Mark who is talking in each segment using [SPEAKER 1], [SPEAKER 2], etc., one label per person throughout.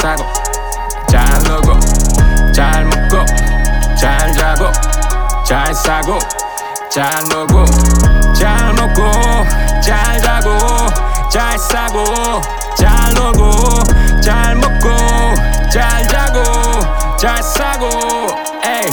[SPEAKER 1] 사고 잘 놀고 잘 먹고 잘 자고 잘 사고 잘 놀고 잘 먹고 잘 자고 잘 사고 잘 놀고 잘 먹고 잘 자고 잘 사고 에이.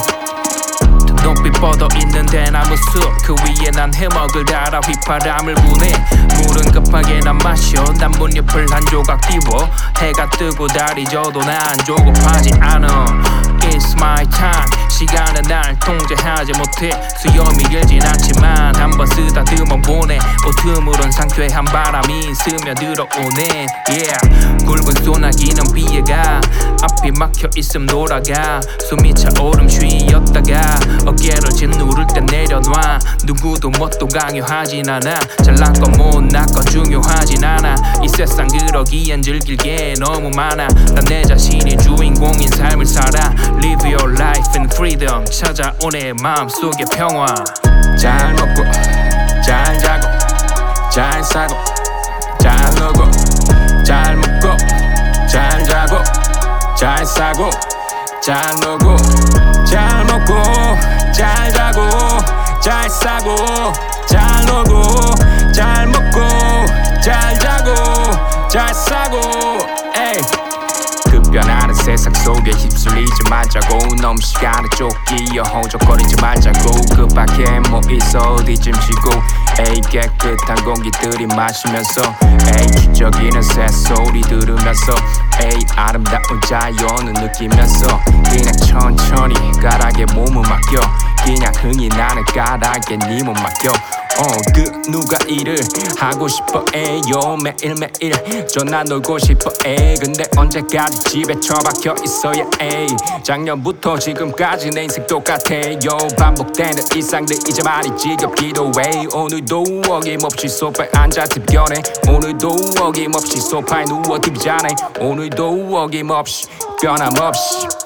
[SPEAKER 2] 높이 뻗어 있는 대나무 숲 그 위에 난 해먹을 달아 휘파람을 부네 물은 급하게 난 마셔 나뭇잎을 한 조각 띄워 해가 뜨고 달이 져도 난 조급하지 않아 It's my time 시간은 날 통제하지 못해 수염이 길진 않지만 한번 쓰다듬어 보네 오트물은 상쾌한 바람이 스며들어오네 yeah. 굵은 소나기는 비에가 앞이 막혀 있음 돌아가 숨이 차오름 쉬었다가 어깨를 짓누를 때 내려놔 누구도 뭣도 강요하진 않아 잘난 건 못난 건 중요하진 않아 이 세상 그러기엔 즐길 게 너무 많아 난 내 자신이 주인공인 삶을 살아 Live your life in freedom 찾아오네 마음속의 평화
[SPEAKER 1] 잘 먹고 잘 자고 잘 사고 잘 놀고 잘 먹고 잘 자고 잘 사고 잘 놀고 잘 먹고 잘 자고 잘 사고 잘 놀고 잘 먹고 잘 자고 잘 사고 에이. 급변하는 세상 속에 휩쓸리지 말자고 너무 시간에 쫓기어 허적거리지 말자고 그 밖에 뭐 있어 어디쯤 쉬고 에이 깨끗한 공기 들이마시면서 에이 추적이는 새소리 들으면서 에이 아름다운 자연을 느끼면서 그냥 천천히 가락에 몸을 맡겨 그냥 흥이 나는 가락에 네 몸 맡겨 그 누가 일을 하고 싶어 에요 매일매일 전화 놀고 싶어 에 근데 언제까지 집에 처박혀 있어야 에 작년부터 지금까지 내 인생 똑같아요 반복되는 일상들 이제 많이 지겹기도 해 오늘도 어김없이 소파에 앉아 딥견해 오늘도 어김없이 소파에 누워 딥자네 오늘도 어김없이 변함없이